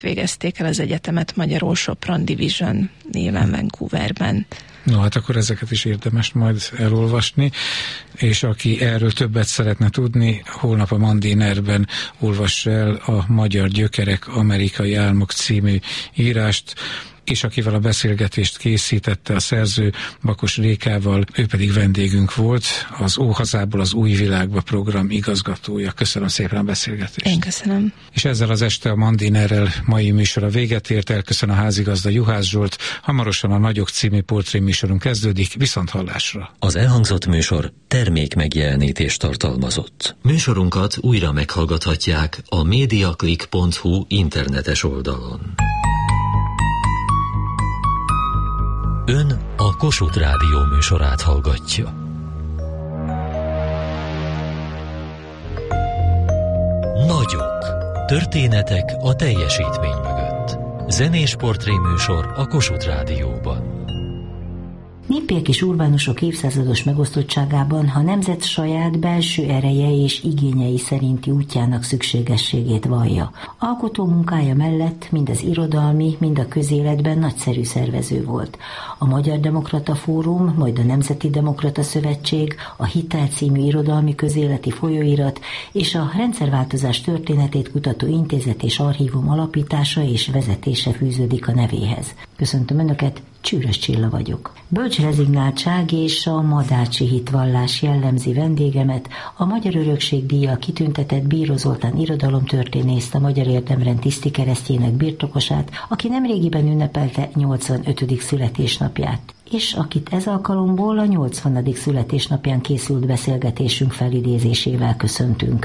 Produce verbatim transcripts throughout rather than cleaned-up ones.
Végezték el az egyetemet magyarul Sopron Division néven Vancouverben. No, hát akkor ezeket is érdemes majd elolvasni, és aki erről többet szeretne tudni, holnap a Mandinerben olvass el a Magyar Gyökerek, Amerikai Álmok című írást, és akivel a beszélgetést készítette a szerző Bakos Rékával, ő pedig vendégünk volt, az Óhazából az Új Világba program igazgatója. Köszönöm szépen a beszélgetést. Én köszönöm. És ezzel az este a Mandinerrel mai műsora véget ért, elköszön a házigazda Juhász Zsolt, hamarosan a Nagyok című portréműsorunk kezdődik, viszont hallásra. Az elhangzott műsor termék megjelenítést tartalmazott. Műsorunkat újra meghallgathatják a mediaclick pont hu internetes oldalon. Ön a Kossuth Rádió műsorát hallgatja. Nagyok. Történetek a teljesítmény mögött. Zenés portréműsor a Kossuth Rádióban. Népiek és urbánusok évszázados megosztottságában a nemzet saját belső ereje és igényei szerinti útjának szükségességét vallja. Alkotó munkája mellett mind az irodalmi, mind a közéletben nagyszerű szervező volt. A Magyar Demokrata Fórum, majd a Nemzeti Demokrata Szövetség, a Hitel című irodalmi közéleti folyóirat és a rendszerváltozás történetét kutató intézet és archívum alapítása és vezetése fűződik a nevéhez. Köszöntöm Önöket, Csűrös Csilla vagyok. Bölcs rezignáltság és a madácsi hitvallás jellemzi vendégemet, a Magyar Örökség díjjal kitüntetett Bíró Zoltán irodalomtörténészt, a Magyar Érdemrend tiszti keresztjének birtokosát, aki nemrégiben ünnepelte nyolcvanötödik születésnapját, és akit ez alkalomból a nyolcvanadik születésnapján készült beszélgetésünk felidézésével köszöntünk.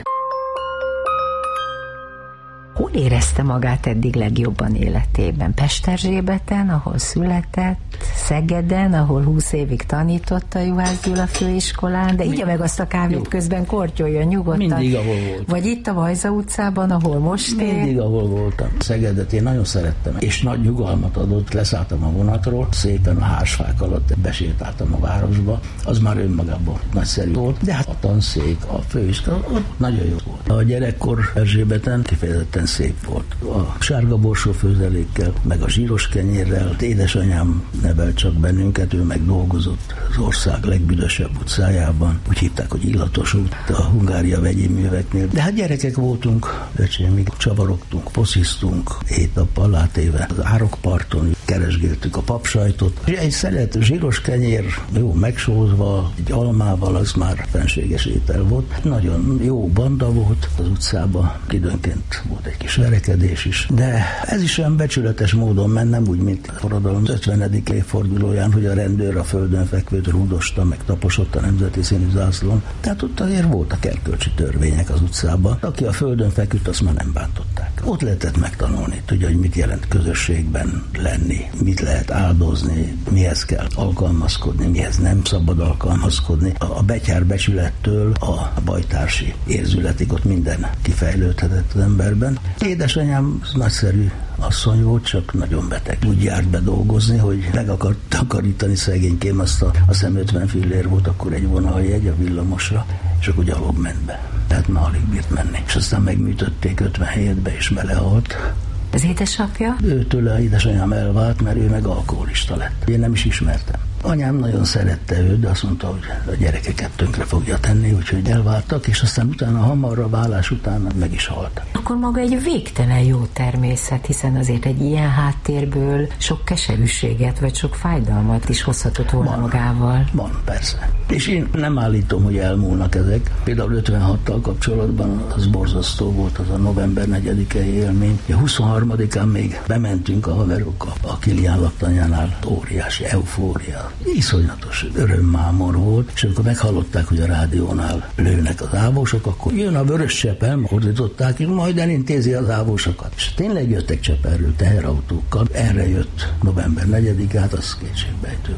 Hol érezte magát eddig legjobban életében? Pesterzsébeten, ahol született, Szegeden, ahol húsz évig tanított a Juhász Gyula főiskolán, de igya meg azt a kávét jó. Közben kortyolja nyugodtan. Mindig, ahol voltam. Vagy itt a Vajza utcában, ahol most él. Mindig, ahol voltam. Szegedet én nagyon szerettem, és nagy nyugalmat adott. Leszálltam a vonatról, szépen a hársfák alatt besétáltam a városba. Az már önmagában nagyszerű volt, de hát a tanszék, a főiskola, ott nagyon jó volt. A gyerekkor Erzsébeten kifejezetten szép volt. A sárga borsó főzelékkel, meg a zsíros kenyérrel. Édesanyám nevelt csak bennünket, ő meg dolgozott az ország legbüdösebb utcájában. Úgy hívták, hogy Illatos út, a Hungária vegyi műveknél. De hát gyerekek voltunk, öcsémig csavarogtunk, fosziztunk, éjtappal látéve az árokparton, keresgéltük a papsajtot. És egy szelet zsíros kenyér, jó megsózva, egy almával, az már fenséges étel volt. Nagyon jó banda volt az utcában, időnként volt egy kis verekedés is, de ez is olyan becsületes módon ment, nem úgy, mint a forradalom ötvenedik évfordulóján, hogy a rendőr a földön fekvőt rúdosta, meg taposott a nemzeti színű zászlón. Tehát ott azért voltak erkölcsi törvények az utcában. Aki a földön feküdt, azt már nem bántották. Ott lehetett megtanulni, tudja, hogy mit jelent közösségben lenni, mit lehet áldozni, mihez kell alkalmazkodni, mihez nem szabad alkalmazkodni. A betyár becsülettől a bajtársi érzületig ott minden kifejlődhetett az emberben. Édesanyám nagyszerű asszony volt, csak nagyon beteg. Úgy járt be dolgozni, hogy meg akart takarítani szegénykém, azt a, azt hiszem ötven fillér volt akkor egy vonaljegy a villamosra, és akkor gyalog ment be. Tehát már alig bírt menni. És aztán megműtötték ötvenhétbe, és belehalt. Az édesapja? Őtől a édesanyám elvált, mert ő meg alkoholista lett. Én nem is ismertem. Anyám nagyon szerette őt, de azt mondta, hogy a gyerekeket tönkre fogja tenni, úgyhogy elváltak, és aztán utána hamarra válás után meg is halt. Akkor maga egy végtelen jó természet, hiszen azért egy ilyen háttérből sok keserűséget, vagy sok fájdalmat is hozhatott volna van, magával. Van, persze. És én nem állítom, hogy elmúlnak ezek. Például ötvenhattal kapcsolatban az borzasztó volt az a november negyedikei élmény. A huszonharmadikán még bementünk a haverokkal a Kilián laktanyánál, óriási eufória. Iszonyatos örömmámor volt, és amikor meghallották, hogy a rádiónál lőnek az ávósok, akkor jön a Vörös Csepel, ordították, és majd elintézi az ávósokat. És tényleg jöttek Csepelről teherautókkal. Erre jött november negyedike, hát az kétségbejtő volt.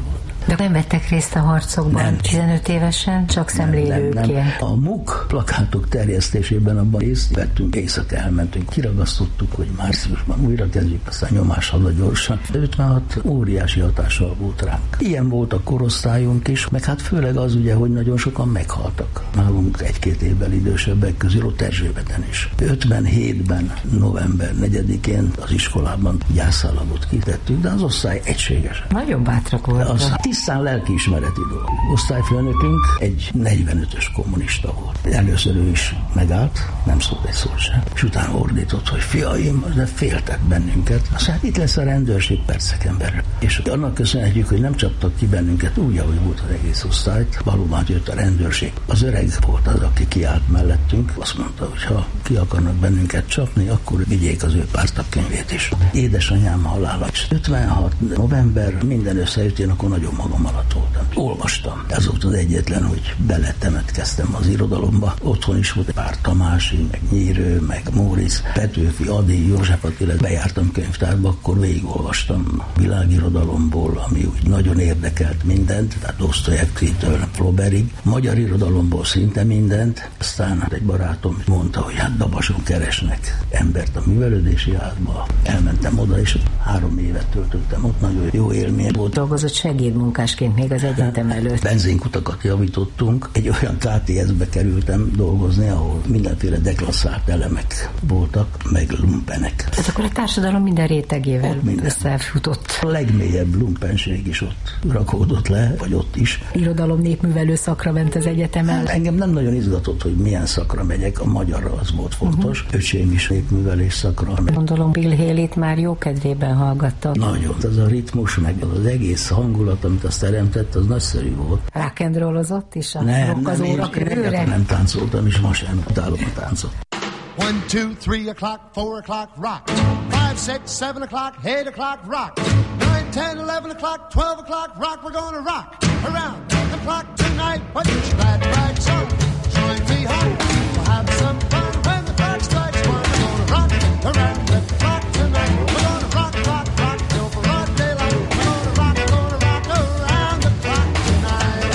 De nem vettek részt a harcokban? Nem. tizenöt évesen? Csak szemlélőként? Nem, nem, nem. A MUK plakátok terjesztésében abban részt vettünk, éjszaka elmentünk, kiragasztottuk, hogy márciusban újra kezdjük, aztán nyomás halad gyorsan. ötvenhat óriási hatással volt ránk. Ilyen volt a korosztályunk is, meg hát főleg az ugye, hogy nagyon sokan meghaltak. Nálunk egy-két évvel idősebbek közül, ott Erzsébeten is. ötvenhétben november negyedikén az iskolában gyászállagot kitettük, de az osztály egységesen. Nagyon bátrak volt. Az tisztán lelkiismereti dolog. Osztályfőnökünk egy negyvenötös kommunista volt. Először ő is megállt, nem szólt egy szót sem, és utána ordított, hogy fiaim, de féltek bennünket. Aztán hát itt lesz a rendőrség perceken belül. És annak köszönhetjük, hogy nem csaptak ki bennünket úgy, ahogy volt az egész osztályt. Valóban jött a rendőrség. Az öreg volt az, aki kiállt mellettünk. Azt mondta, hogy ha ki akarnak bennünket csapni, akkor vigyék az ő pártagkönyvét is. Édesanyám halála. ötvenhat november, minden összejött, én akkor nagyon magam alatt voltam. Olvastam. Ez volt az egyetlen, hogy beletemetkeztem az irodalomba. Otthon is volt pár Tamási, meg Nyírő, meg Móricz, Petőfi, Ady, József Attila. Bejártam könyvtárba, akkor végigolvastam világirodalomból, ami úgy nagyon érdekelt mindent, tehát Dosztojevskijtől Flaubertig, magyar irodalomból szinte mindent. Aztán egy barátom mondta, hogy hát Dabason keresnek embert a művelődési házba. Elmentem oda, és három évet töltöttem ott, nagyon jó élmény volt. Dolgozott segédmunkásként még az egyetem előtt. Benzinkutakat javítottunk. Egy olyan ká té es-be kerültem dolgozni, ahol mindenféle deklasszált elemek voltak, meg lumpenek. Tehát akkor a társadalom minden rétegével összefutott. A legmélyebb lumpenség is ott rakódott le, vagy ott is. Irodalom népművelő szakra ment az egyetemen. Hát engem nem nagyon izgatott, hogy milyen szakra megyek, a magyarra az volt fontos. Uh-huh. Öcsém is népművelés szakra. Gondolom Bill Haley-t már jó kedvében hallgatta. Nagyon. Az a ritmus, meg az egész hangulat, amit azt teremtett, az nagyszerű volt. Rock and rollozott is a nem, rock az óra körülre? Nem táncoltam, és ma sem utálom a táncot. One, two, three o'clock, four o'clock, rock. Five, six, seven o'clock, eight o'clock, rock. Nine, ten, eleven o'clock, twelve o'clock, rock. We're gonna rock around the clock tonight. Put your glad rags on, join me home. We'll have some fun when the clock strikes one. We're gonna rock around the clock tonight. We're gonna rock, rock, rock till broad daylight. We're gonna rock, gonna rock around the clock tonight.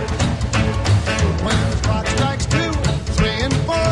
When the clock strikes two, three, and four.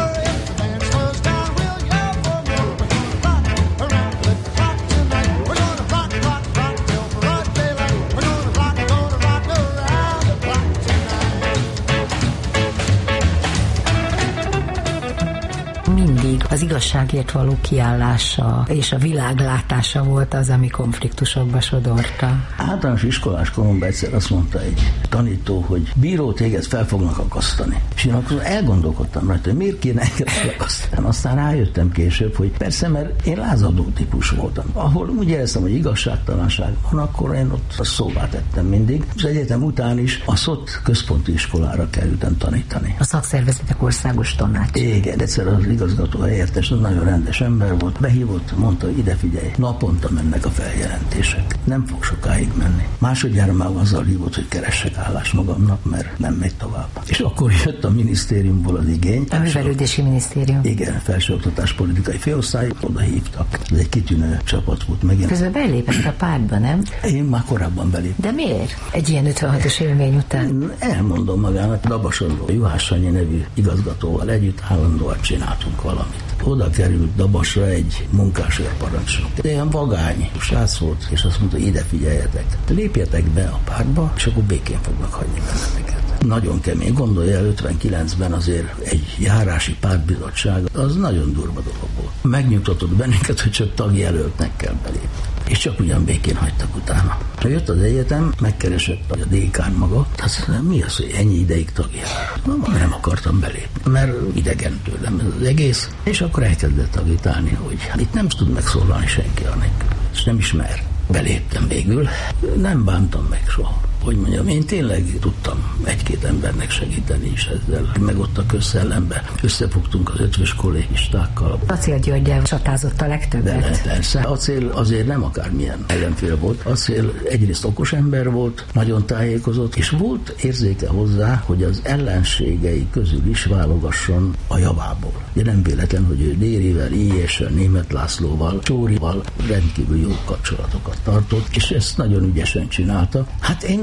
Mindig az igazságért való kiállása és a világlátása volt az, ami konfliktusokba sodorta. Általános iskolás koromban egyszer azt mondta egy tanító, hogy bíró, téged fel fognak akasztani. És én akkor elgondolkodtam rajta, hogy miért kéne engem felakasztani. Aztán rájöttem később, hogy persze, mert én lázadó típus voltam. Ahol úgy éreztem, hogy igazságtalanság van, akkor én ott a szóvá tettem mindig. Az egyetem után is a szot központi iskolára kerültem tanítani. A szakszervezetek országos tanács. Igen, egyszer az igazgató helyettes, az nagyon rendes ember volt, behívott, mondta, hogy ide figyelj, naponta mennek a feljelentések. Nem fog sokáig menni. Másodjára már azzal hívott, hogy keressek állást magamnak, mert nem megy tovább. És akkor jött a minisztériumból az igény. A művelődési minisztérium. Igen, felsőoktatás politikai főosztály, oda hívtak. Ez egy kitűnő csapat volt megint. Közben belépett a pártba, nem? Én már korábban beléptem. De miért? Egy ilyen ötvenhatos élmény után? Elmondom magának, Dabason Juhász Sanyi nevű igazgatóval együtt állandóan csináltunk valamit. Oda került Dabasra egy munkásőrparancsnok. Ilyen vagány srác volt, és azt mondta, ide figyeljetek, lépjetek be a pártba, és akkor békén fognak hagyni benneteket. Nagyon kemény. Gondolja el, ötvenkilencben azért egy járási pártbizottság, az nagyon durva dolog volt. Megnyugtatott bennünket, hogy csak tagjelöltnek kell belépni. És csak ugyan békén hagytak utána. Ha jött az egyetem, megkeresett a dékán maga, hát mi az, hogy ennyi ideig tagja? Nem akartam belépni, mert idegen tőlem ez az egész, és akkor elkezdett agitálni, hogy itt nem tud megszólalni senki anélkül, és nem ismer. Beléptem végül, nem bántam meg soha. Hogy mondjam, én tényleg tudtam egy-két embernek segíteni is ezzel, meg ott a közszellembe. Összefogtunk az ötvös kollégistákkal. Acél Györgyel csatázott a legtöbbet. De persze. Acél azért nem akármilyen ellenfél volt. Acél egyrészt okos ember volt, nagyon tájékozott, és volt érzéke hozzá, hogy az ellenségei közül is válogasson a javából. Ugye nem véletlen, hogy ő Dérivel, Ilyessel, Németh Lászlóval, Csórival rendkívül jó kapcsolatokat tartott, és ezt nagyon ügyesen csinálta. Hát én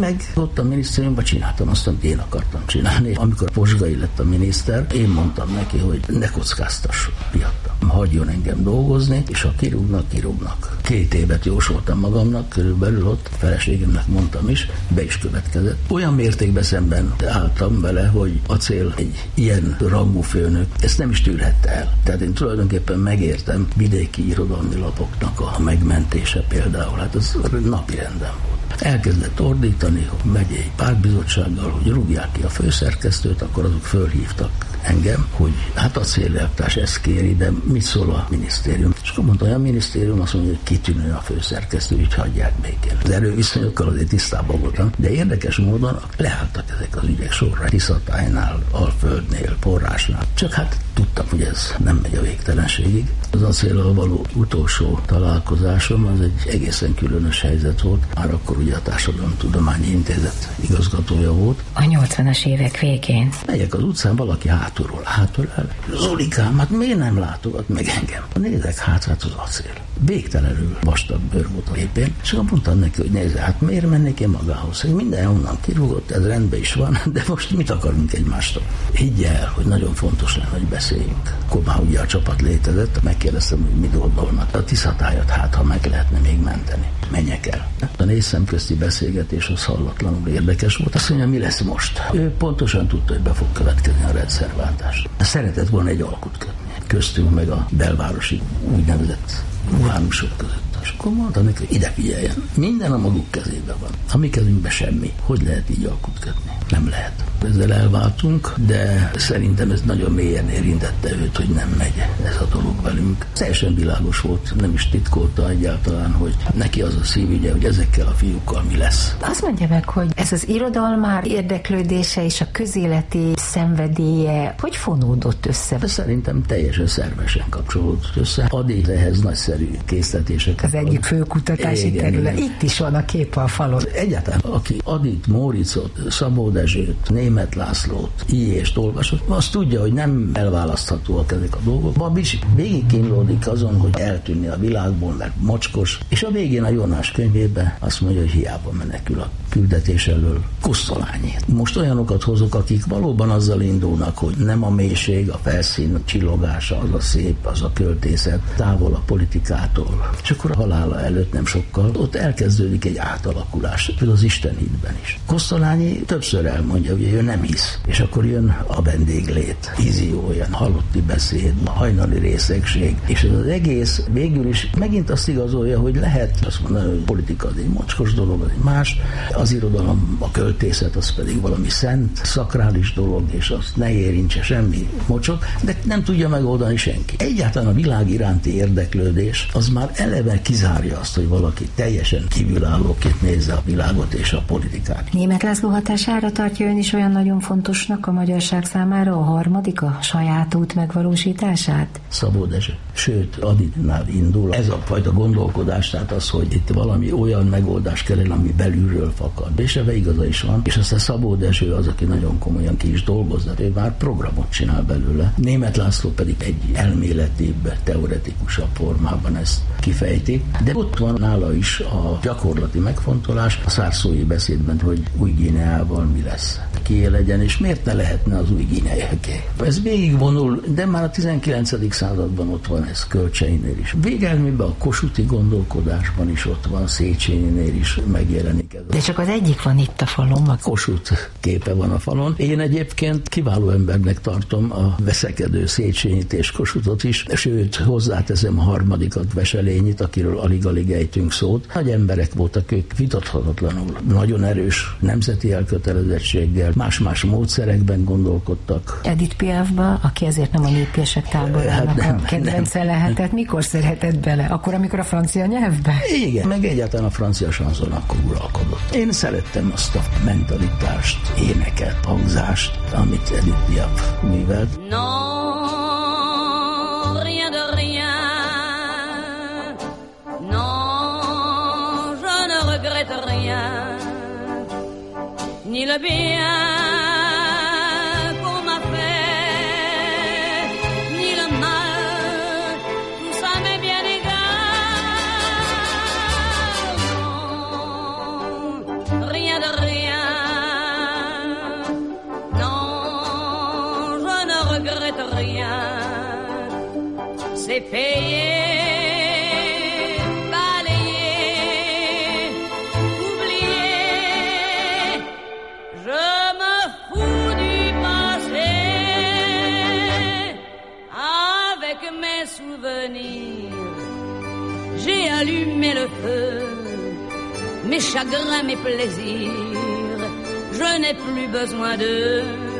meg ott a minisztériumban csináltam azt, amit én akartam csinálni. Amikor Posgai lett a miniszter, én mondtam neki, hogy ne kockáztasson, piadtam. Hagyjon engem dolgozni, és ha kirúgnak, kirúgnak. Két évet jósoltam magamnak, körülbelül ott feleségemnek mondtam is, be is következett. Olyan mértékben szemben álltam vele, hogy Acél egy ilyen rangú főnök ezt nem is tűrhette el. Tehát én tulajdonképpen megértem vidéki irodalmi lapoknak a megmentése például, hát az napi renden volt. Elkezdett ordítani, hogy megyei pártbizottsággal, hogy rúgják ki a főszerkesztőt, akkor azok fölhívtak engem, hogy hát Acél-Elvtárs ezt kéri, de mit szól a minisztérium? És akkor mondta, hogy a minisztérium azt mondja, hogy kitűnő a főszerkesztő, így hagyják békén. Az erőviszonyokkal azért tisztában voltam, de érdekes módon leálltak ezek az ügyek sorra. Tiszatájnál, Alföldnél, Porrásnál. Csak hát tudtam, hogy ez nem megy a végtelenségig. Az Acéllal való utolsó találkozásom az egy egészen különös helyzet volt. Már akkor ugye a Társadalomtudományi Intézet igazgatója volt. A nyolcvanas évek végén. Megyek az utcán, valaki hátulról, hátul el. Zolikám, hát miért nem látogat meg engem? Nézek hátrát, az Acél. Végtelenül vastag bőr volt a képén, és akkor mondtam neki, hogy nézze, hát miért mennék én magához? Hogy minden onnan kirúgott, ez rendben is van, de most mit akarunk egymástól? Higgye el, hogy nagyon fontos lenne, hogy beszéljünk. Akkor már ugye a csapat létezett, megkérdeztem, hogy mit gondolnak. A Tiszatájat hát, ha meg lehetne még menteni. Menjek el. A négy szemközti beszélgetés az hallatlanul érdekes volt. Azt mondja, mi lesz most? Ő pontosan tudta, hogy be fog következni a rendszerváltás. Szeretett volna egy alkut kötni. Köztünk meg a belvárosi úgynevezett uhánusok között. És akkor mondta neki, hogy ide figyeljen. Minden a maguk kezében van. A mi kezünkben semmi. Hogy lehet így alkut kötni? Nem lehet. Ezzel elváltunk, de szerintem ez nagyon mélyen érintette őt, hogy nem megy ez a dolog velünk. Teljesen világos volt, nem is titkolta egyáltalán, hogy neki az a szívügye, hogy ezekkel a fiúkkal mi lesz. Azt mondja meg, hogy ez az irodalmár érdeklődése és a közéleti szenvedélye hogy fonódott össze? De szerintem teljesen szervesen kapcsolódott össze. Adi ehhez nagyszerű készletéseket. Az egyik fő kutatási igen, terület. igen. Itt is van a kép a falon. Egyáltalán, aki Adit, Móricot, Szabó Dezsőt, Németh Lászlót, Ijést olvasott, azt tudja, hogy nem elválaszthatóak ezek a dolgok. Babis végig kínlódik azon, hogy eltűnni a világból, mert mocskos, és a végén a Jónás könyvébe azt mondja, hogy hiába menekül a küldetés elől. Kosztolányi. Most olyanokat hozok, akik valóban azzal indulnak, hogy nem a mélység, a felszín csillogása, az a szép, az a költészet, távol a politikától. És akkor a halála előtt nem sokkal, ott elkezdődik egy átalakulás, például az Istenhitben is. Kosztolányi többször elmondja, hogy ő nem hisz, és akkor jön a vendéglét, vízió, olyan halotti beszéd, a hajnali részegség, és ez az egész végül is megint azt igazolja, hogy lehet azt mondani, hogy politika az egy mocskos dolog, az egy más, az irodalom, a költészet az pedig valami szent, szakrális dolog, és azt ne érintse semmi mocsok, de nem tudja megoldani senki. Egyáltalán a világ iránti érdeklődés az már eleve kizárja azt, hogy valaki teljesen kívülállóként nézze a világot és a politikát. Németh László hatására tartja ön is olyan nagyon fontosnak a magyarság számára a harmadik, a saját út megvalósítását? Szabó Dezső. Sőt, Aditnál indul ez a fajta gondolkodás, tehát az, hogy itt valami olyan megoldás kell, ami belülről fakad. És ebbe igaza is van. És aztán Szabó Dezső az, aki nagyon komolyan ki is dolgozza, ő már programot csinál belőle. Németh László pedig egy elméletibb, teoretikusabb formában ezt kifejti. De ott van nála is a gyakorlati megfontolás a szárszói beszédben, hogy Új-Guineával mi lesz, kié legyen, és miért ne lehetne az Új-Guineaké. Ez végigvonul, de már a tizenkilencedik században ott van ez Kölcseinél is. Végelmében a kossuthi gondolkodásban is ott van, Széchenyinél is megjelenik ez. De csak az egyik van itt a falon. A Kossuth képe van a falon. Én egyébként kiváló embernek tartom a veszekedő Széchenyit és Kossuthot is, sőt, hozzáteszem a harmadikat, Veselényit, akiről alig-alig ejtünk szót. Nagy emberek voltak ők, vitathatatlanul. Nagyon erős nemzeti elkötelezettséggel, más-más módszerekben gondolkodtak. Edith Piafba, aki ezért nem a népések táborának hát a kedvence lehetett, mikor szeretett bele? Akkor, amikor a francia nyelvbe? Igen, meg egyáltalán a francia sanzon akkor uralkodott. Én szerettem azt a mentalitást, éneket, hangzást, amit Edith Piaf művelt. Non, rien de rien. Non, je ne regrette rien. Ni le bien qu'on m'a fait, ni le mal, tout ça m'est bien égal. Non, rien de rien. c'est payé, balayé, oublié. Je me fous du passé, avec mes souvenirs. J'ai allumé le feu, mes chagrins, mes plaisirs. Je n'ai plus besoin d'eux.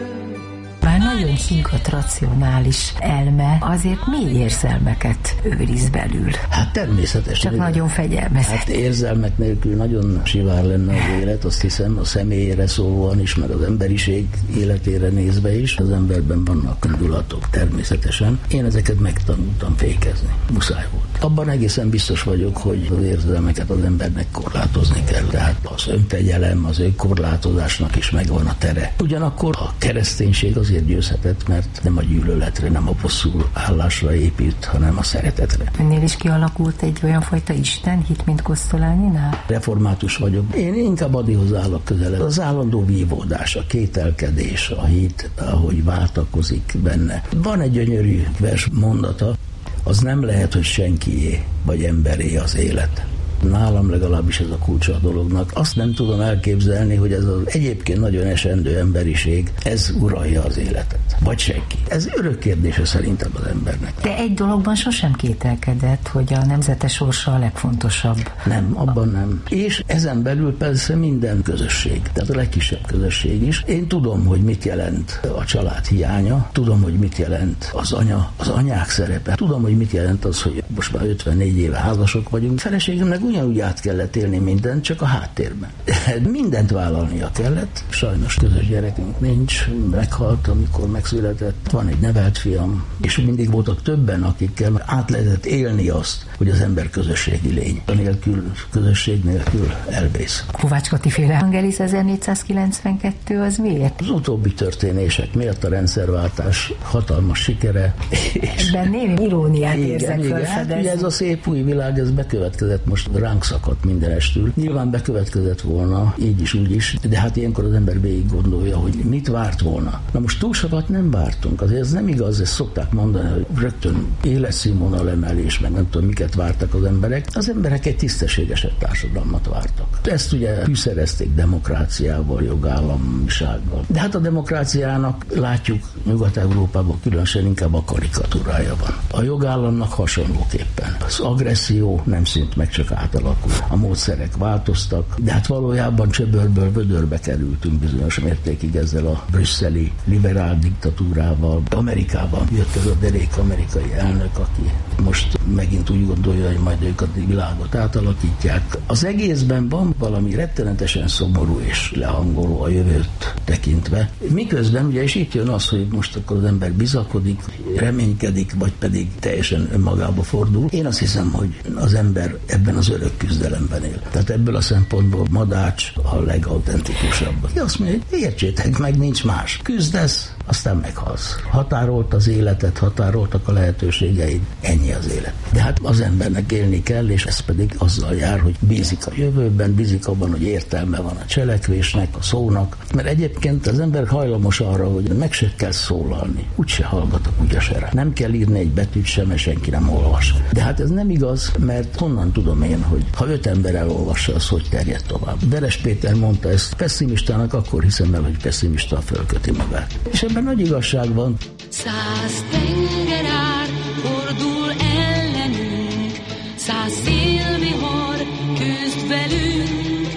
Bár nagyon higgadt, racionális elme, azért mély érzelmeket őriz belül. Hát természetesen. Csak igen. Nagyon fegyelmezett. Hát érzelmek nélkül nagyon sivár lenne az élet, azt hiszem a személyére szólóan is, meg az emberiség életére nézve is. Az emberben vannak indulatok, természetesen. Én ezeket megtanultam fékezni. Muszáj volt. Abban egészen biztos vagyok, hogy az érzelmeket az embernek korlátozni kell. Tehát az önfegyelem, az önkorlátozásnak is megvan a tere. Ugyanakkor a kereszténység azért győzhetett, mert nem a gyűlöletre, nem a bosszú állásra épít, hanem a szeretetre. Önnél is kialakult egy olyan fajta istenhit, mint Kosztolánynál? Református vagyok. Én inkább Adihoz állok közelebb. Az állandó vívódás, a kételkedés, a hit, ahogy váltakozik benne. Van egy gyönyörű vers mondata, az nem lehet, hogy senkié vagy emberé az élet. Nálam legalábbis ez a kulcsa a dolognak. Azt nem tudom elképzelni, hogy ez az egyébként nagyon esendő emberiség, ez uralja az életet. Vagy senki. Ez örök kérdése szerintem az embernek. De egy dologban sosem kételkedett, hogy a nemzete sorsa a legfontosabb. Nem, abban nem. És ezen belül persze minden közösség, tehát a legkisebb közösség is. Én tudom, hogy mit jelent a család hiánya, tudom, hogy mit jelent az anya, az anyák szerepe. Tudom, hogy mit jelent az, hogy most már ötvennégy éve házasok vagyunk. Feleségemnek ugyanúgy át kellett élni mindent, csak a háttérben. Mindent vállalnia kellett. Sajnos közös gyerekünk nincs, meghalt, amikor megszületett. Van egy nevelt fiam, és mindig voltak többen, akikkel át lehetett élni azt, hogy az ember közösségi lény. A nélkül, közösség nélkül elvész. Kovács Kati féle Angelis ezernégyszázkilencvenkettő az miért? Az utóbbi történések miatt a rendszerváltás hatalmas sikere. Ebben némi iróniát igen, érzek igen, felfedezni. hát ugye ez a szép új világ, ez bekövetkezett, most ránk szakadt mindenestül. Nyilván bekövetkezett volna, így is, úgy is, de hát ilyenkor az ember végig gondolja, hogy mit várt volna. Na most túl sokat nem vártunk, azért ez nem igaz, ezt szokták mondani, hogy rögtön életszínvonal emelés, meg nem tudom, miket vártak az emberek. Az emberek egy tisztességesebb társadalmat vártak. Ezt ugye fűszerezték demokráciával, jogállamisággal. De hát a demokráciának látjuk Nyugat-Európában különösen inkább a karikatúrája van. A jogállamnak hasonlóképpen. Az agresszió nem szűnt meg, csak átalakul. A módszerek változtak, de hát valójában csöbörből vödörbe kerültünk bizonyos mértékig ezzel a brüsszeli liberál diktatúrával. Amerikában jött ez a derék amerikai elnök, aki most megint úgy gondolja, hogy majd ők a világot átalakítják. Az egészben van valami rettenetesen szomorú és lehangoló a jövőt tekintve. Miközben ugye is itt jön az, hogy most akkor az ember bizakodik, reménykedik, vagy pedig teljesen önmagába fordul. Én azt hiszem, hogy az ember ebben az örök küzdelemben él. Tehát ebből a szempontból Madács a legautentikusabb. Aki azt mondja, hogy értsétek meg, nincs más. Küzdesz, aztán meghalsz. Határolt az életet, határoltak a lehetőségeid, ennyi az élet. De hát az embernek élni kell, és ez pedig azzal jár, hogy bízik a jövőben, bízik abban, hogy értelme van a cselekvésnek, a szónak, mert egyébként az ember hajlamos arra, hogy meg se kell szólalni. Úgyse hallgat a kutyasere. Nem kell írni egy betűt sem, mert senki nem olvas. De hát ez nem igaz, mert honnan tudom én, hogy ha öt ember elolvassa, az hogy terjed tovább. Veres Péter mondta ezt, pessimistának akkor hiszem el, hogy pessimista fölköti magát. És ebben nagy igazság van. Száz tengerár fordul ellenünk, száz szélvihar küzd velünk,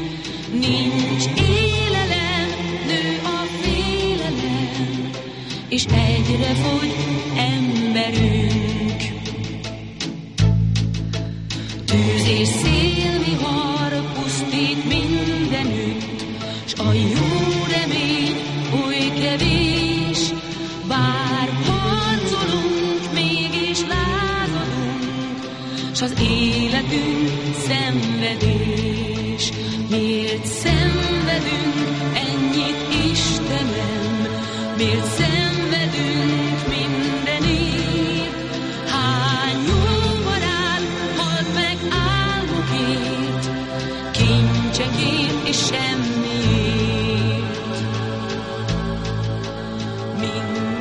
nincs élelem, nő a félelem, és egyre fogy emberünk. Tűz és szélvihar pusztít mindenütt, s a jó remény oly kevés, bár harcolunk, mégis lázadunk, s az életünk szenvedés. Miért szenvedünk ennyit, Istenem? Miért szenvedünk mindenért? Hány jó barát halt meg álmokért, kincsekért és semmiért.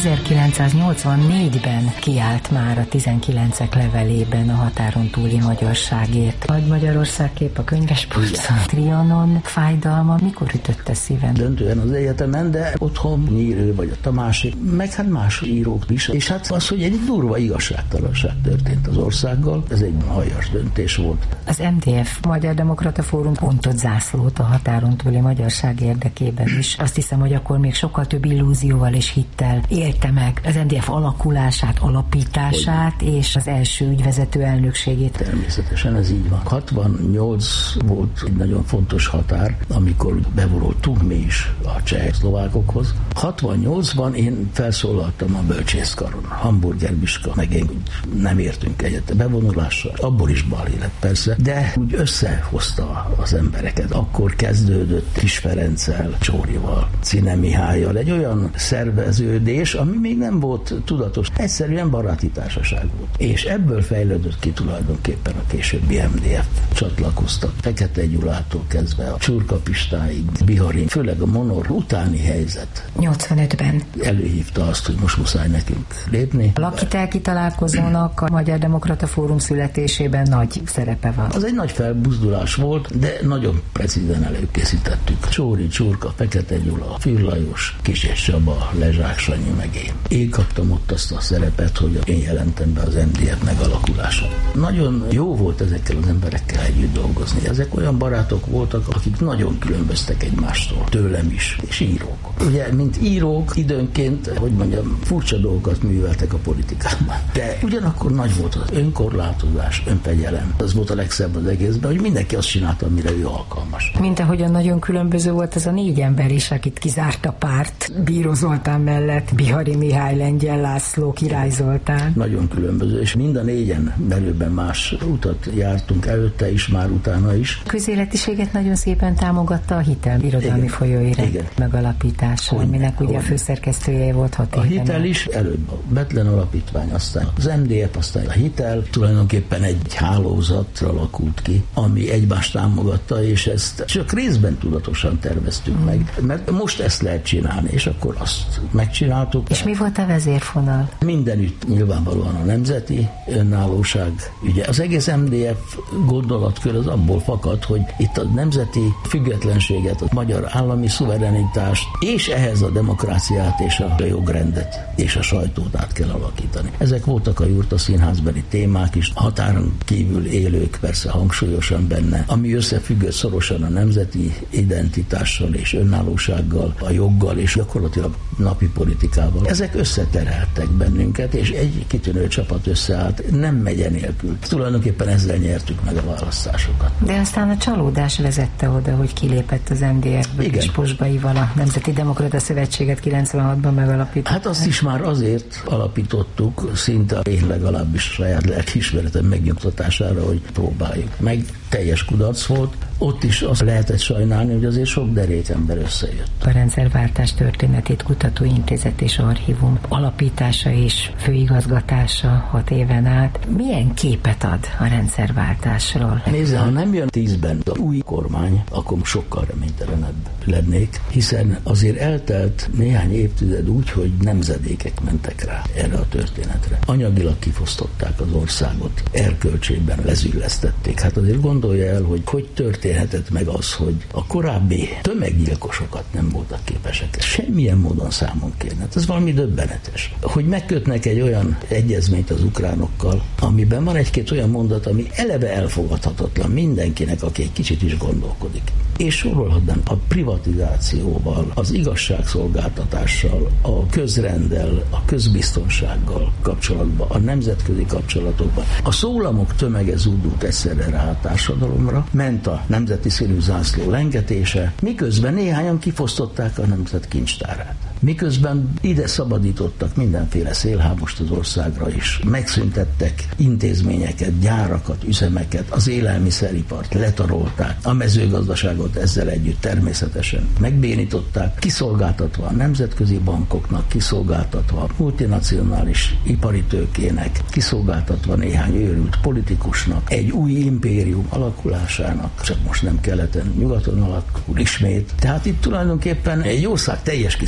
ezerkilencszáznyolcvannégyben kiállt már a tizenkilencek levelében a határon túli magyarságért. Nagy Magyarország kép, a könyvespolca, Trianon fájdalma mikor ütötte szíven? Döntően az egyetemen, de otthon Nyírő vagy a Tamási, meg hát más írók is. És hát az, hogy egy durva igazságtalanság történt az országgal, ez egy aljas döntés volt. Az em dé ef, Magyar Demokrata Fórum pontot zászlót a határon túli magyarság érdekében is. Azt hiszem, hogy akkor még sokkal több illúzióval és hittel élte meg az em dé ef alakulását, alapítását hogy? És az első ügyvezető elnökségét. Természetesen ez így van. hatvannyolc volt egy nagyon fontos határ, amikor bevonultunk mi is a cseh-szlovákokhoz. hatvannyolcban én felszólaltam a bölcsészkaron, hamburgerbiska, meg én nem értünk egyet a bevonulással. Abból is balhé lett persze, de úgy összehozta az embereket. Akkor kezdődött Kis Ferenccel, Csórival, Czine Mihályal egy olyan szerveződés, ami még nem volt tudatos. Egyszerűen baráti társaság volt. És ebből fejlődött ki tulajdonképpen a későbbi em dé ef. Csatlakoztak Fekete Gyulától kezdve a Csurka Pistáig, Biharin, főleg a Monor utáni helyzet. nyolcvanötben előhívta azt, hogy most muszáj nekünk lépni. A lakitelki találkozónak a Magyar Demokrata Fórum születésében nagy szerepe van. Az egy nagy felbuzdulás volt, de nagyon precízen előkészítettük. Csóri, Csurka, Fekete Gyula, Fűr Lajos, Kis és Csaba, Lezsák Sanyi, meg én. Én kaptam ott azt a szerepet, hogy én jelentem be az em dé ef megalakulását. Nagyon jó volt ezekkel az emberekkel együtt dolgozni. Ezek olyan barátok voltak, akik nagyon különböztek egymástól, tőlem is, és írók. Ugye, mint írók időnként, hogy mondjam, furcsa dolgokat műveltek a politikában. De ugyanakkor nagy volt az önkorlátozás, önfegyelem. Az volt a legszebb az egészben, hogy mindenki azt csinálta, amire ő alkalmas. Mint ahogyan nagyon különböző volt az a négy ember is, akit kizárt a párt. Bíró Zoltán mellett Bihari Mihály, Lengyel László, Király Zoltán. Nagyon különböző, és mind a négyen belőben más utat jártunk, előtte is, már utána is. A közéletiséget nagyon szépen támogatta a Hitel irodalmi folyóirat megalapítása, hogy aminek ugye a főszerkesztője volt hat A éven. Hitel is, előbb a Bethlen Alapítvány, aztán az em dé ef, aztán a Hitel, tulajdonképpen egy hálózatra alakult ki, ami egymást támogatta, és ezt csak részben tudatosan terveztük mm. meg, mert most ezt lehet csinálni, és akkor azt megcsináltuk. És mi volt a vezérfonal? Mindenütt nyilvánvalóan a nemzeti önállóság. Ugye az egész em dé ef gondolatkör az abból fakad, hogy itt a nemzeti függetlenséget, a magyar állami szuverenitást, és ehhez a demokráciát és a jogrendet és a sajtót át kell alakítani. Ezek voltak a Jurta Színházbeli témák is, határon kívül élők persze hangsúlyosan benne, ami összefüggött szorosan a nemzeti identitással és önállósággal, a joggal és gyakorlatilag napi politikával. Ezek összeterheltek bennünket, és egy kitűnő csapat összeállt, nem megye nélkül. Tulajdonképpen ezzel nyertük meg a választásokat. De aztán a csalódás vezette oda, hogy kilépett az em dé ef-ből, és Posbaival a Nemzeti Demokrata Szövetséget kilencvenhatban megalapított. Hát azt is már azért alapítottuk, szinte én legalábbis saját lelkiismeretem megnyugtatására, hogy próbáljuk meg. Teljes kudarc volt. Ott is azt lehetett sajnálni, hogy azért sok derék ember összejött. A Rendszerváltás Történetét Kutató Intézet és Archívum alapítása és főigazgatása hat éven át. Milyen képet ad a rendszerváltásról? Nézze, ha nem jön tízben az új kormány, akkor sokkal reménytelenebb lennék, hiszen azért eltelt néhány évtized úgy, hogy nemzedékek mentek rá erre a történetre. Anyagilag kifosztották az országot, erkölcsében lezüllesztették. Hát azért gondolja el, hogy hogy történhetett meg az, hogy a korábbi tömeggyilkosokat nem voltak képesek semmilyen módon számon kérni. Hát ez valami döbbenetes. Hogy megkötnek egy olyan egyezményt az ukránokkal, amiben van egy-két olyan mondat, ami eleve elfogadhatatlan mindenkinek, aki egy kicsit is gondolkodik. És sorolhatnám a privatizációval, az igazságszolgáltatással, a közrenddel, a közbiztonsággal kapcsolatban, a nemzetközi kapcsolatokban. A szólamok tömege zúdult egyszerre rá a társadalomra, ment a nemzeti színű zászló lengetése, miközben néhányan kifosztották a nemzet kincstárát. Miközben ide szabadítottak mindenféle szélhámost az országra is. Megszüntettek intézményeket, gyárakat, üzemeket, az élelmiszeripart letarolták, a mezőgazdaságot ezzel együtt természetesen megbénították, kiszolgáltatva a nemzetközi bankoknak, kiszolgáltatva a multinacionális ipari tőkének, kiszolgáltatva néhány őrült politikusnak, egy új impérium alakulásának, csak most nem keleten, nyugaton alakul ismét. Tehát itt tulajdonképpen egy ország teljes kiszolgáltatása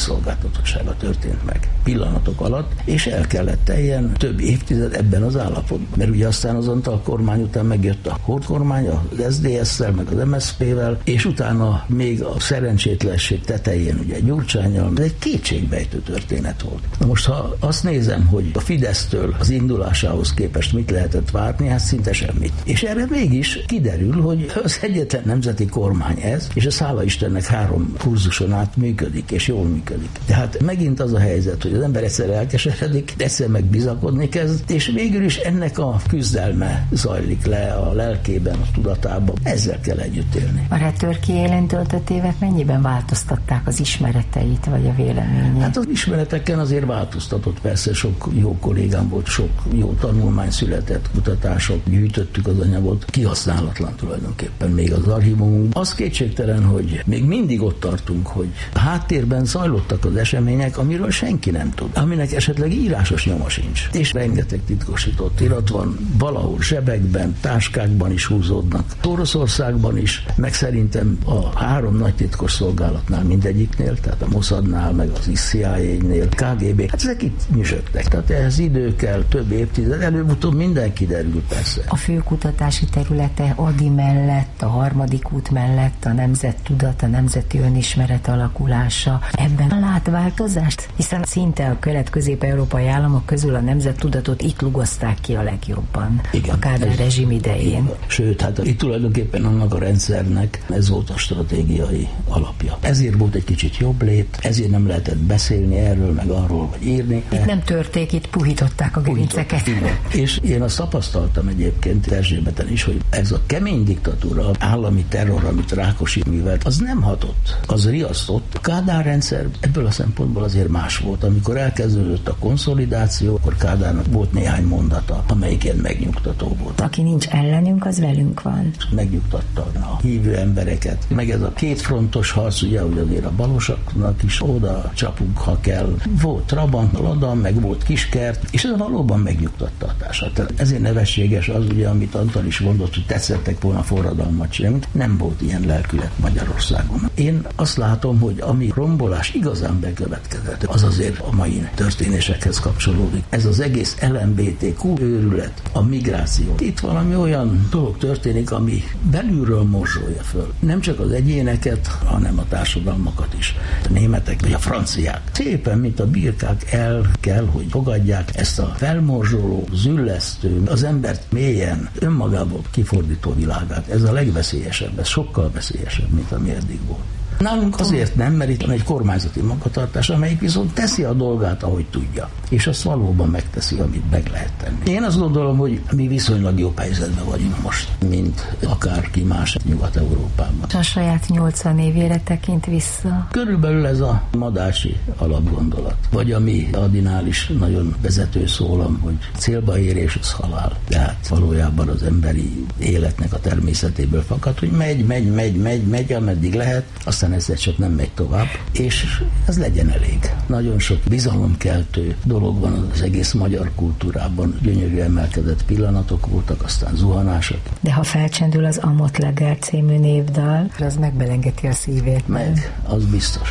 láthatósága történt meg pillanatok alatt, és el kellett teljen több évtized ebben az állapotban. Mert ugye aztán az Antal kormány után megjött a Horthy kormány, az es zé dé es-szel, meg az em es zé pé-vel, és utána még a szerencsétlenség tetején ugye Gyurcsánnyal, ez egy kétségbejtő történet volt. Na most, ha azt nézem, hogy a Fidesztől az indulásához képest mit lehetett várni, hát szinte semmit. És erre mégis kiderül, hogy az egyetlen nemzeti kormány ez, és ez hála Istennek három kurzuson át működik, és jól működik. Tehát megint az a helyzet, hogy az ember egyszer elkeseredik, egyszer meg bizakodni kezd, és végül is ennek a küzdelme zajlik le a lelkében, a tudatában. Ezzel kell együtt élni. A Retörki élen töltött évek mennyiben változtatták az ismereteit, vagy a véleményét? Hát az ismereteken azért változtatott, persze sok jó kollégám volt, sok jó tanulmány született, kutatások, gyűjtöttük az anyagot, kihasználatlan tulajdonképpen még az archívumunk. Az kétségtelen, hogy még mindig ott tartunk, hogy a háttérben zajlottak az események, amiről senki nem tud, aminek esetleg írásos nyoma sincs. És rengeteg titkosított irat van, valahol zsebekben, táskákban is húzódnak, Oroszországban is, meg szerintem a három nagy titkos szolgálatnál mindegyiknél, tehát a Mossadnál, meg az C I A-nél, ká gé bé, hát ezek itt nyüzsögtek. Tehát ehhez idő kell, több évtized, előbb-utóbb minden kiderül persze. A fő kutatási területe Ady mellett, a harmadik út mellett a nemzettudat, a nemzeti önismeret alakulása. Ebben lát változást? Hiszen szinte a kelet-közép-európai államok közül a nemzettudatot itt lugozták ki a legjobban. Igen, a Kádár rezsim idején. Sőt, hát itt tulajdonképpen annak a rendszernek ez volt a stratégiai alapja. Ezért volt egy kicsit jobb lét, ezért nem lehetett beszélni erről, meg arról, vagy írni. Itt nem törték, itt puhították a gerinceket. És én azt tapasztaltam egyébként Erzsébeten is, hogy ez a kemény diktatúra, állami terror, amit Rákosi művelt, az nem hatott, az riasztott. A Kádár rendszer ebből a szempontból azért más volt. Amikor elkezdődött a konszolidáció, akkor Kádárnak volt néhány mondata, amelyik ilyen megnyugtató volt. Aki nincs ellenünk, az velünk van. Megnyugtatta a hívő embereket. Meg ez a kétfrontos harc, ugye, hogy azért a balosaknak is oda csapunk, ha kell. Volt Trabant, Lada, meg volt Kiskert, és ez valóban megnyugtatta a társat. Tehát ezért nevességes az, ugye, amit Antal is mondott, hogy tetszettek volna forradalmat csinálni. Nem volt ilyen lelkület Magyarországon. Én azt látom, hogy ami rombolás igazán bekövetkezett, az azért a mai történésekhez kapcsolódik. Ez az egész el em bé té kú őrület, a migráció. Itt valami olyan dolog történik, ami belülről morzsolja föl. Nem csak az egyéneket, hanem a társadalmakat is. A németek vagy a franciák. Szépen, mint a birkák, el kell, hogy fogadják ezt a felmorzsoló, züllesztő, az embert mélyen önmagából kifordító világát. Ez a legveszélyesebb, ez sokkal veszélyesebb, mint ami eddig volt. Nálunk azért nem, mert itt van egy kormányzati magatartás, amelyik viszont teszi a dolgát, ahogy tudja. És azt valóban megteszi, amit meg lehet tenni. Én azt gondolom, hogy mi viszonylag jobb helyzetben vagyunk most, mint akárki más Nyugat-Európában. A saját nyolcvan évére tekint vissza. Körülbelül ez a Madási alapgondolat. Vagy ami Adinál is nagyon vezető szólam, hogy célba érés az halál. Tehát valójában az emberi életnek a természetéből fakad, hogy megy, megy, megy, megy, megy, ameddig lehet, aztán ezzel csak nem megy tovább, és ez legyen elég. Nagyon sok bizalomkeltő dolog van az egész magyar kultúrában, gyönyörű emelkedett pillanatok voltak, aztán zuhanások. De ha felcsendül az Amott Legel című névdal, az megbelengeti a szívét. Meg, az biztos.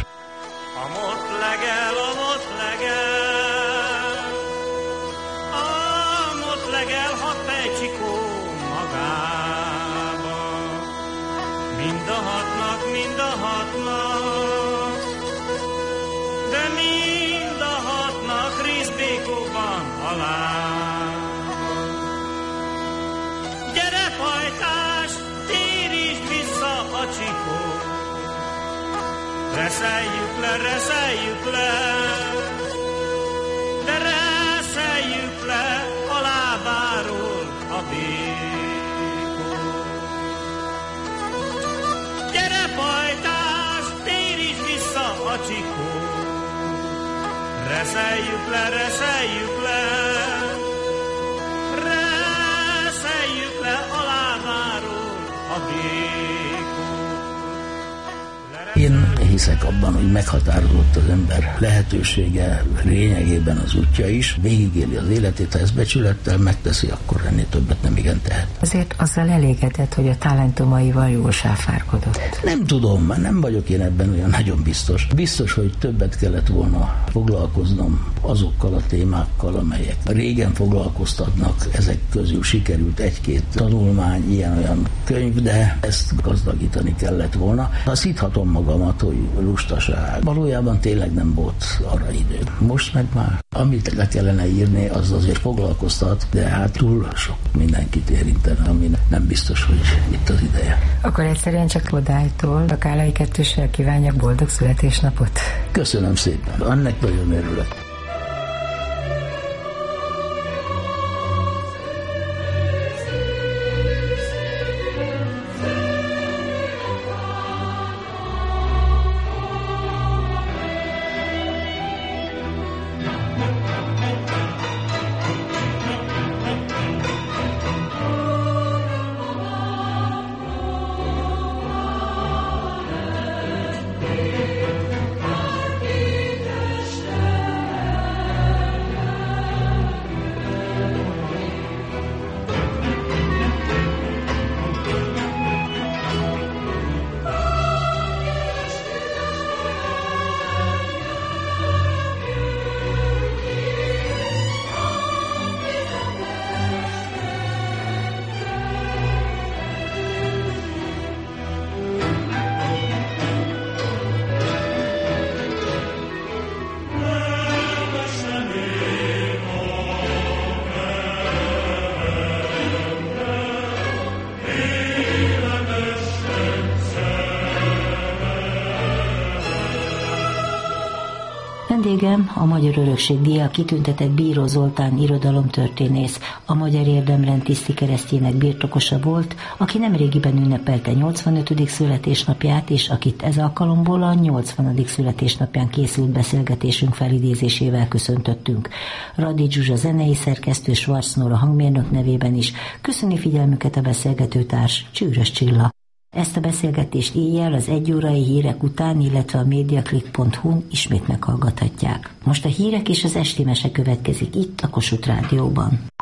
Amott legel, amott legel, amott legel, hat pejcsikó magába. Mind a hatnak, mind a hatnak, de mind a hatnak rizbékóban halál. Gyere, pajtás, térítsd vissza a csikót, reszeljük le, reszeljük le, de reszeljük le a lábáról a békót. Gyere, pajtás, térítsd vissza a csikót, reszeljük le, reszeljük le, reszeljük le a lábáról a békót. Én hiszek abban, hogy meghatározott az ember lehetősége, lényegében az útja is, végigéli az életét, ha ezt becsülettel megteszi, akkor ennél többet nem igen tehet. Azért azzal elégedett, hogy a talentumaival jól sáfárkodott. Nem tudom, mert nem vagyok én ebben olyan nagyon biztos. Biztos, hogy többet kellett volna foglalkoznom azokkal a témákkal, amelyek régen foglalkoztatnak. Ezek közül sikerült egy-két tanulmány, ilyen-olyan könyv, de ezt gazdagítani kellett volna. Szíthatom magamat, hogy lustaság. Valójában tényleg nem volt arra idő. Most meg már, amit le kellene írni, az azért foglalkoztat, de hát túl sok mindenkit érintene, ami nem biztos, hogy itt az ideje. Akkor egyszerűen csak Kodálytól a Kállai Kettőssel kívánjak boldog születésnapot. Köszönöm szépen, annak nagyon örülök. Vendégem a Magyar Örökség díjjal kitüntetett Bíró Zoltán irodalomtörténész, a Magyar Érdemrend tiszti keresztjének birtokosa volt, aki nemrégiben ünnepelte nyolcvanötödik születésnapját, és akit ez alkalomból a nyolcvanadik születésnapján készült beszélgetésünk felidézésével köszöntöttünk. Radics Zsuzsa zenei szerkesztő, Schwarz Nóra hangmérnök nevében is köszöni figyelmüket a beszélgetőtárs, Csűrös Csilla. Ezt a beszélgetést éjjel az egyórai hírek után, illetve a mediaclick pont hu-n ismét meghallgathatják. Most a hírek és az esti mese következik itt a Kossuth Rádióban.